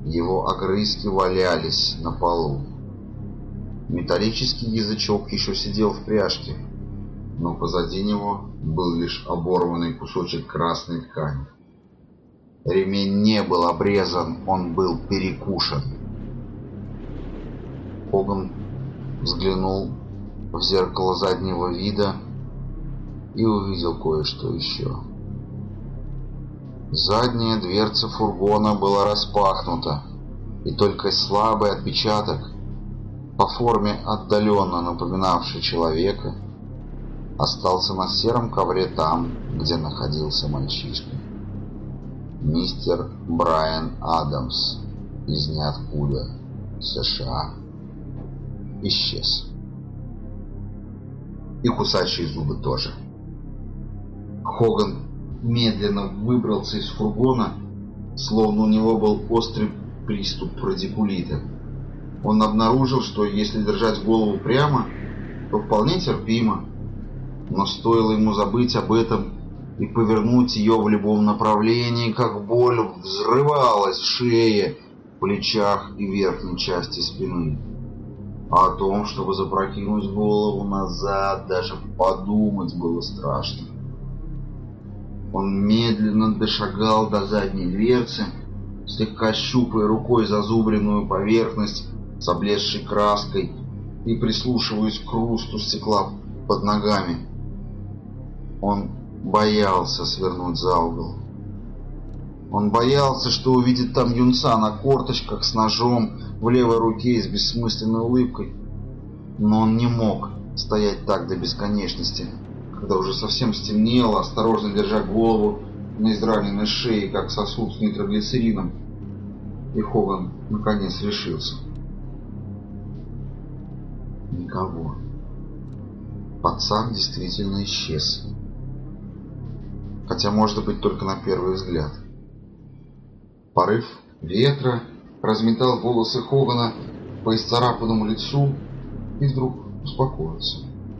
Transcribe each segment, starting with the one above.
Его огрызки валялись на полу. Металлический язычок еще сидел в пряжке, но позади него был лишь оборванный кусочек красной ткани. Ремень не был обрезан, он был перекушен. Хоган взглянул в зеркало заднего вида и увидел кое-что еще. Задняя дверца фургона была распахнута, и только слабый отпечаток, по форме отдаленно напоминавший человека, остался на сером ковре там, где находился мальчишка. Мистер Брайан Адамс из ниоткуда, США, исчез. И кусачие зубы тоже. Хоган медленно выбрался из фургона, словно у него был острый приступ радикулита. Он обнаружил, что если держать голову прямо, то вполне терпимо, но стоило ему забыть об этом и повернуть ее в любом направлении, как боль взрывалась в шее, плечах и верхней части спины. А о том, чтобы запрокинуть голову назад, даже подумать было страшно. Он медленно дошагал до задней дверцы, слегка щупая рукой зазубренную поверхность с облезшей краской и прислушиваясь к хрусту стекла под ногами. Он боялся свернуть за угол. Он боялся, что увидит там юнца на корточках с ножом в левой руке и с бессмысленной улыбкой. Но он не мог стоять так до бесконечности, когда уже совсем стемнело, осторожно держа голову на израненной шее, как сосуд с нитроглицерином. И Хоган наконец решился. Никого. Пацан действительно исчез. Хотя, может быть, только на первый взгляд. Порыв ветра разметал волосы Хогана по исцарапанному лицу и вдруг успокоился.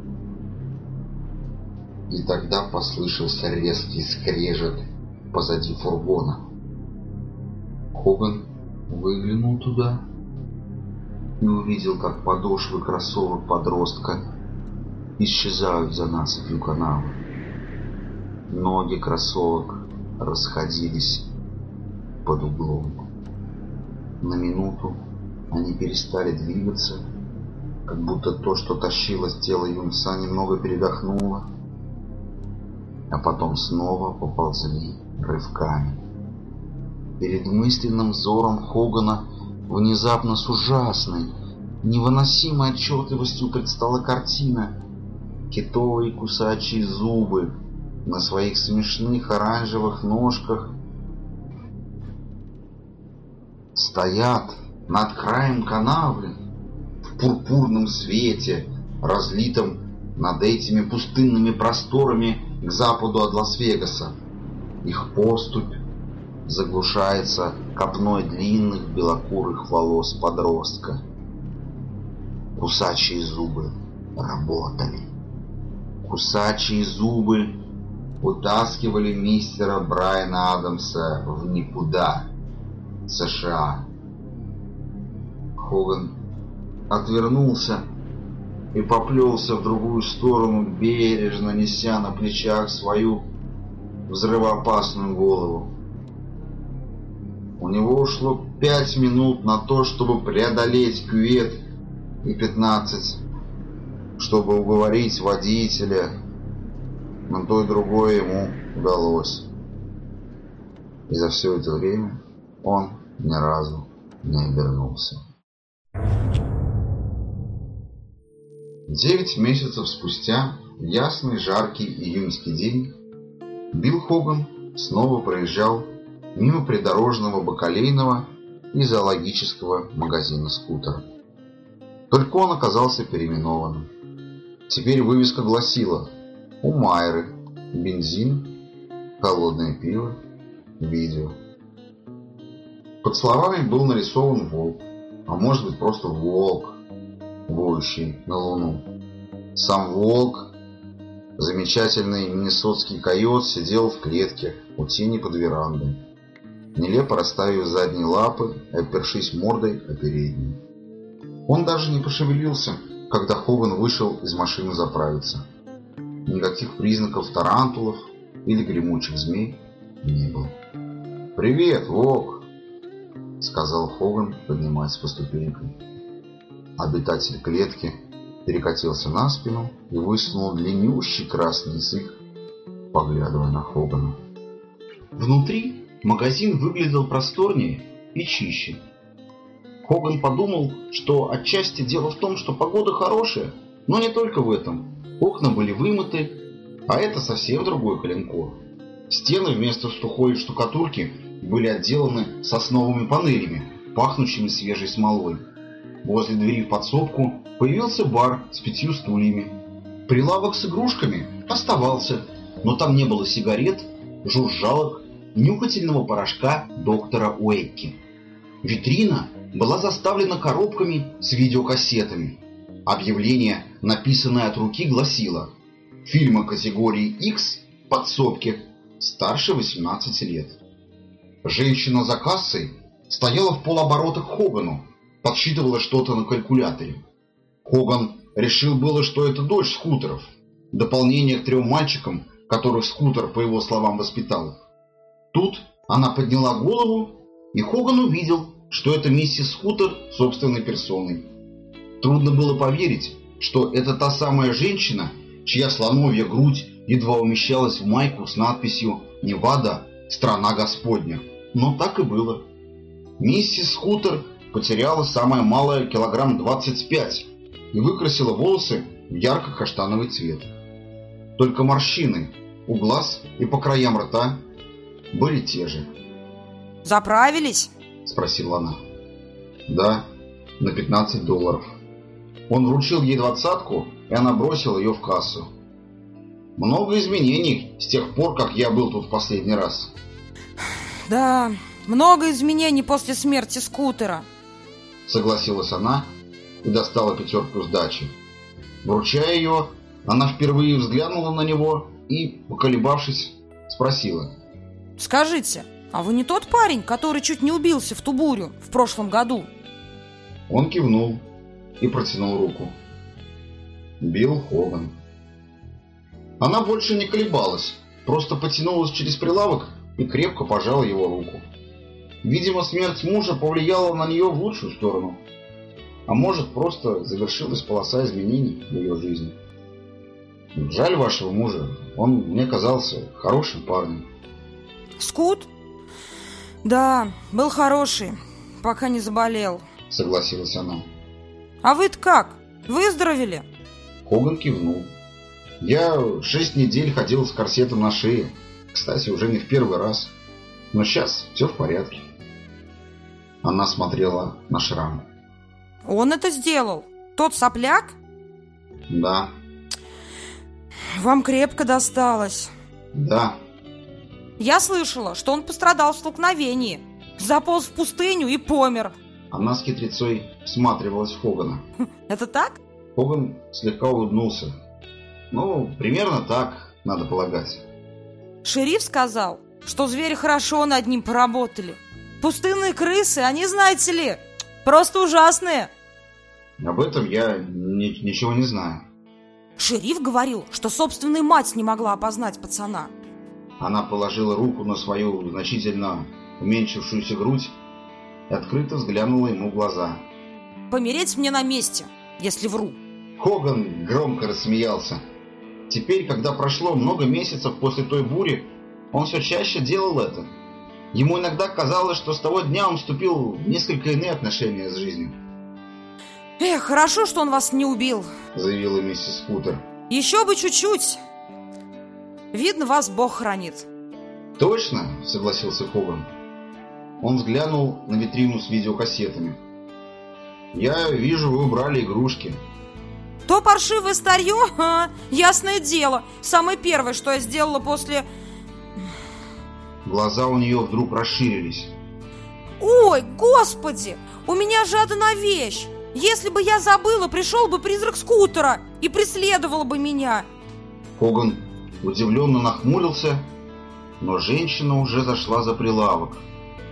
И тогда послышался резкий скрежет позади фургона. Хоган выглянул туда и увидел, как подошвы кроссовок подростка исчезают за насыпью канава. Ноги кроссовок расходились под углом. На минуту они перестали двигаться, как будто то, что тащило тело юнца, немного передохнуло, а потом снова поползли рывками. Перед мысленным взором Хогана внезапно с ужасной, невыносимой отчетливостью предстала картина. Китовые кусачие зубы на своих смешных оранжевых ножках стоят над краем канавы в пурпурном свете, разлитом над этими пустынными просторами к западу от Лас-Вегаса. Их поступь заглушается копной длинных белокурых волос подростка. Кусачие зубы работали. Кусачие зубы утаскивали мистера Брайана Адамса в никуда, США. Хоган отвернулся и поплелся в другую сторону, бережно неся на плечах свою взрывоопасную голову. У него ушло 5 минут на то, чтобы преодолеть кювет, и 15, чтобы уговорить водителя, но то и другое ему удалось. И за все это время он ни разу не обернулся. 9 месяцев спустя, в ясный, жаркий июньский день, Билл Хоган снова проезжал мимо придорожного бакалейного и зоологического магазина «Скутер». Только он оказался переименованным. Теперь вывеска гласила: «У Майры бензин, холодное пиво, видео». Под словами был нарисован волк, а может быть просто волк, воющий на луну. Сам волк, замечательный миннесотский койот, сидел в клетке у тени под верандой. нелепо расставив задние лапы и опершись мордой о передние. Он даже не пошевелился, когда Хоган вышел из машины заправиться. Никаких признаков тарантулов или гремучих змей не было. «Привет, Вок!» — сказал Хоган, поднимаясь по ступенькам. Обитатель клетки перекатился на спину и высунул длиннющий красный язык, поглядывая на Хогана. Внутри магазин выглядел просторнее и чище. Хоган подумал, что отчасти дело в том, что погода хорошая, но не только в этом. Окна были вымыты, а это совсем другой коленкор. Стены вместо сухой штукатурки были отделаны сосновыми панелями, пахнущими свежей смолой. Возле двери в подсобку появился бар с 5 стульями. Прилавок с игрушками оставался, но там не было сигарет, журжалок, нюхательного порошка доктора Уэкки. Витрина была заставлена коробками с видеокассетами. Объявление, написанное от руки, гласило: фильмы категории X в подсобке, старше 18 лет. Женщина за кассой стояла в полоборота к Хогану, подсчитывала что-то на калькуляторе. Хоган решил было, что это дочь Скутеров, дополнение к 3 мальчикам, которых Скутер, по его словам, воспитал. Тут она подняла голову, и Хоган увидел, что это миссис Скутер собственной персоной. Трудно было поверить, что это та самая женщина, чья слоновья грудь едва умещалась в майку с надписью «Невада, страна Господня». Но так и было. Миссис Скутер потеряла самое малое килограмм 25 и выкрасила волосы в ярко-каштановый цвет. Только морщины у глаз и по краям рта были те же. «Заправились?» — спросила она. «Да, на $15. Он вручил ей 20-ку, и она бросила ее в кассу. Много изменений с тех пор, как я был тут в последний раз». «Да, много изменений после смерти Скутера», — согласилась она и достала 5 сдачи. Вручая ее, она впервые взглянула на него и, поколебавшись, спросила: «Скажите, а вы не тот парень, который чуть не убился в ту бурю в прошлом году?» Он кивнул и протянул руку. Билл Хоган. Она больше не колебалась, просто потянулась через прилавок и крепко пожала его руку. Видимо, смерть мужа повлияла на нее в лучшую сторону. А может, просто завершилась полоса изменений в ее жизни. Жаль вашего мужа, он мне казался хорошим парнем. Скут? Да, был хороший, пока не заболел, согласилась она. А вы-то как? Выздоровели? Хоган кивнул. Я 6 недель ходил с корсетом на шее. Кстати, уже не в первый раз. Но сейчас все в порядке. Она смотрела на шрам. Он это сделал? Тот сопляк? Да. Вам крепко досталось. Да. Я слышала, что он пострадал в столкновении. Заполз в пустыню и помер. Она с хитрецой всматривалась в Хогана. Это так? Хоган слегка улыбнулся. Ну, примерно так, надо полагать. Шериф сказал, что звери хорошо над ним поработали. Пустынные крысы, они, знаете ли, просто ужасные. Об этом я ничего не знаю. Шериф говорил, что собственная мать не могла опознать пацана. Она положила руку на свою значительно уменьшившуюся грудь и открыто взглянула ему в глаза. Помереть мне на месте, если вру. Хоган громко рассмеялся. Теперь, когда прошло много месяцев после той бури, он все чаще делал это. Ему иногда казалось, что с того дня он вступил в несколько иные отношения с жизнью. Эх, хорошо, что он вас не убил, заявила миссис Скутер. Еще бы чуть-чуть. Видно, вас Бог хранит. Точно, согласился Хоган. Он взглянул на витрину с видеокассетами. Я вижу, вы убрали игрушки. То паршивое старье? Ясное дело. Самое первое, что я сделала после... Глаза у нее вдруг расширились. Ой, господи! У меня же одна вещь. Если бы я забыла, пришел бы призрак Скутера и преследовал бы меня. Хоган удивленно нахмурился, но женщина уже зашла за прилавок.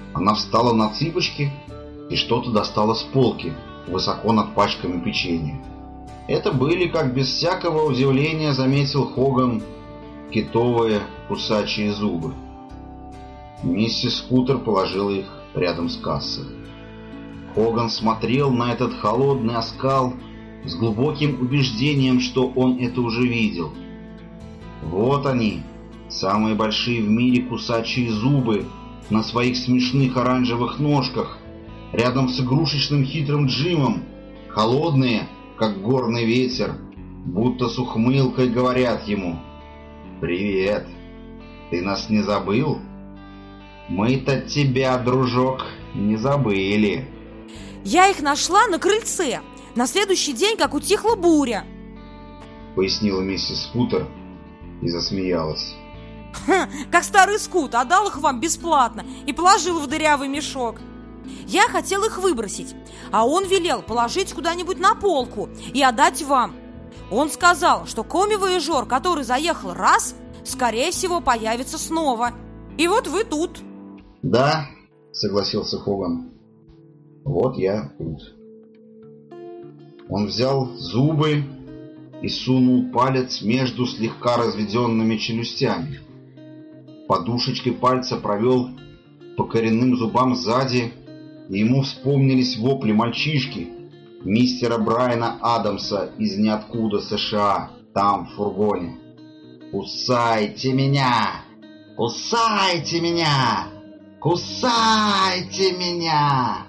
Она встала на цыпочки и что-то достала с полки, высоко над пачками печенья. Это были, как без всякого удивления заметил Хоган, китовые кусачие зубы. Миссис Скутер положила их рядом с кассой. Хоган смотрел на этот холодный оскал с глубоким убеждением, что он это уже видел. Вот они, самые большие в мире кусачие зубы, на своих смешных оранжевых ножках, рядом с игрушечным хитрым Джимом, холодные, как горный ветер, будто с ухмылкой говорят ему: «Привет, ты нас не забыл? Мы-то тебя, дружок, не забыли». Я их нашла на крыльце, на следующий день, как утихла буря, пояснила миссис Скутер и засмеялась. Как старый скут, отдал их вам бесплатно и положил в дырявый мешок. Я хотел их выбросить, а он велел положить куда-нибудь на полку и отдать вам. Он сказал, что коми-вояжер, который заехал раз, скорее всего, появится снова. И вот вы тут. Да, согласился Хоган. Вот я тут. Он взял зубы и сунул палец между слегка разведенными челюстями. Подушечкой пальца провел по коренным зубам сзади, и ему вспомнились вопли мальчишки, мистера Брайана Адамса из ниоткуда США, там, в фургоне. «Кусайте меня! Кусайте меня! Кусайте меня!»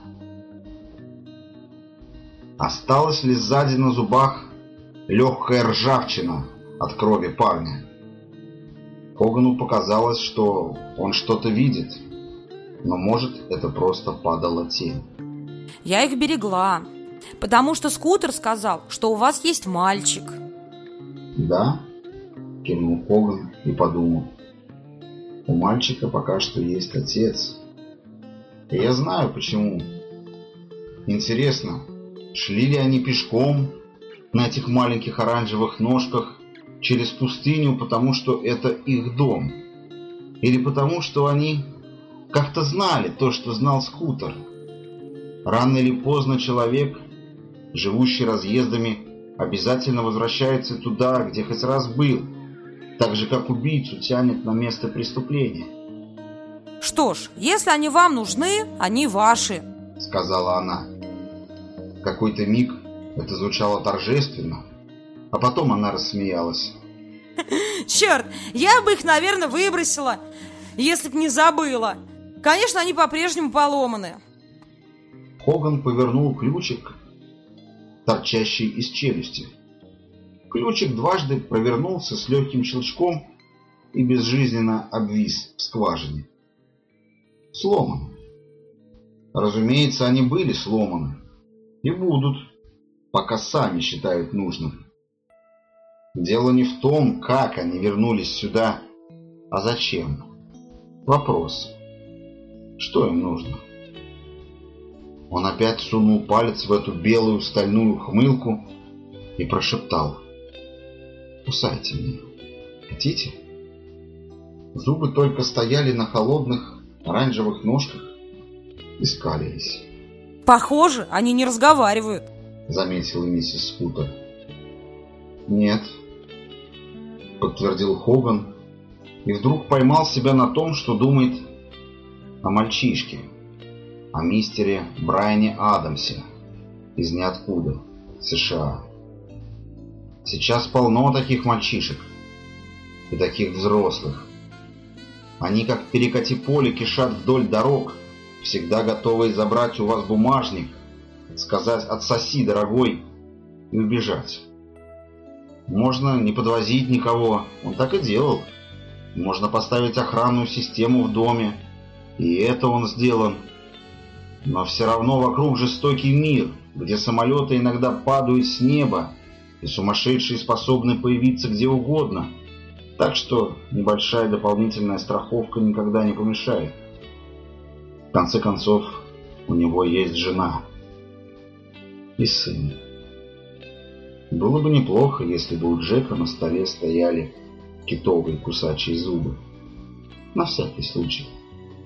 Осталась ли сзади на зубах легкая ржавчина от крови парня? Хогану показалось, что он что-то видит, но, может, это просто падала тень. Я их берегла, потому что Скутер сказал, что у вас есть мальчик. Да, кивнул Хоган и подумал. У мальчика пока что есть отец. И я знаю, почему. Интересно, шли ли они пешком на этих маленьких оранжевых ножках через пустыню, потому что это их дом? Или потому что они как-то знали то, что знал Скутер? Рано или поздно человек, живущий разъездами, обязательно возвращается туда, где хоть раз был, так же, как убийцу тянет на место преступления. Что ж, если они вам нужны, они ваши, сказала она. В какой-то миг это звучало торжественно, а потом она рассмеялась. Черт, я бы их, наверное, выбросила, если б не забыла. Конечно, они по-прежнему поломаны. Хоган повернул ключик, торчащий из челюсти. Ключик дважды провернулся с легким щелчком и безжизненно обвис в скважине. Сломаны. Разумеется, они были сломаны и будут, пока сами считают нужным. Дело не в том, как они вернулись сюда, а зачем. Вопрос: что им нужно? Он опять сунул палец в эту белую стальную хмылку и прошептал: «Кусайте меня. Хотите?» Зубы только стояли на холодных оранжевых ножках и скалились. Похоже, они не разговаривают, заметила миссис Скутер. Нет, подтвердил Хоган и вдруг поймал себя на том, что думает о мальчишке, о мистере Брайане Адамсе из ниоткуда, США. Сейчас полно таких мальчишек и таких взрослых. Они, как перекати поле, кишат вдоль дорог, всегда готовые забрать у вас бумажник, сказать «отсоси, дорогой», и убежать. Можно не подвозить никого, он так и делал. Можно поставить охранную систему в доме, и это он сделал. Но все равно вокруг жестокий мир, где самолеты иногда падают с неба, и сумасшедшие способны появиться где угодно. Так что небольшая дополнительная страховка никогда не помешает. В конце концов, у него есть жена и сын. Было бы неплохо, если бы у Джека на столе стояли китовые кусачие зубы. На всякий случай.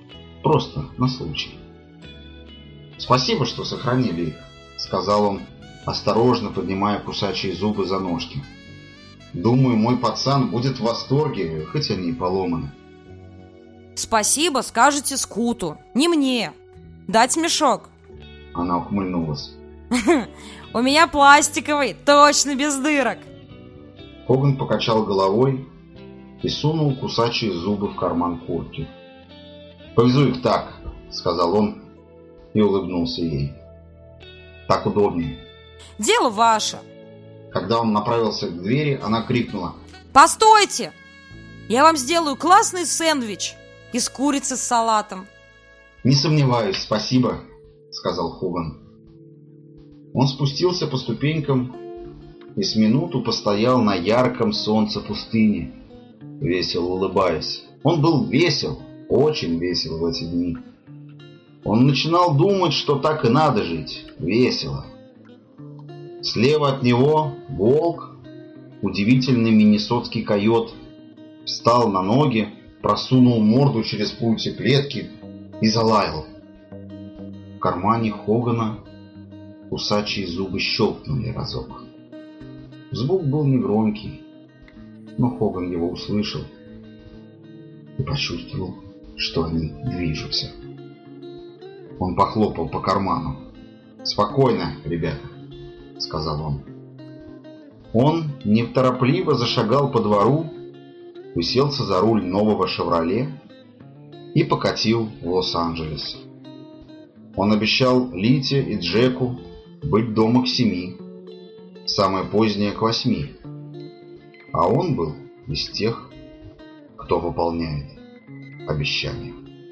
Просто на случай. «Спасибо, что сохранили их», — сказал он, осторожно поднимая кусачие зубы за ножки. «Думаю, мой пацан будет в восторге, хоть они и поломаны». Спасибо скажете Скуту, не мне. Дать мешок? Она ухмыльнулась. У меня пластиковый, точно без дырок. Хоган покачал головой и сунул кусачие зубы в карман куртки. «Повезу их так», — сказал он и улыбнулся ей. «Так удобнее». Дело ваше. Когда он направился к двери, она крикнула: «Постойте! Я вам сделаю классный сэндвич из курицы с салатом». «Не сомневаюсь, спасибо», — сказал Хоган. Он спустился по ступенькам и с минуту постоял на ярком солнце пустыни, весело улыбаясь. Он был весел, очень весел в эти дни. Он начинал думать, что так и надо жить, весело. Слева от него волк, удивительный миннесотский койот, встал на ноги, просунул морду через прутья клетки и залаял. В кармане Хогана кусачие зубы щелкнули разок. Звук был негромкий, но Хоган его услышал и почувствовал, что они движутся. Он похлопал по карману. «Спокойно, ребята», — сказал он. Он неторопливо зашагал по двору, уселся за руль нового «Шевроле» и покатил в Лос-Анджелес. Он обещал Лите и Джеку быть дома к 7, самое позднее к 8. А он был из тех, кто выполняет обещания.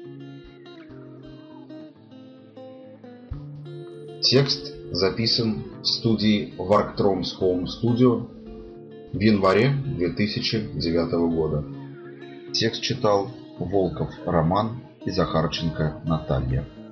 Текст записан в студии Warktrom's Home Studio в январе 2009 года. Текст читал Волков Роман и Захарченко Наталья.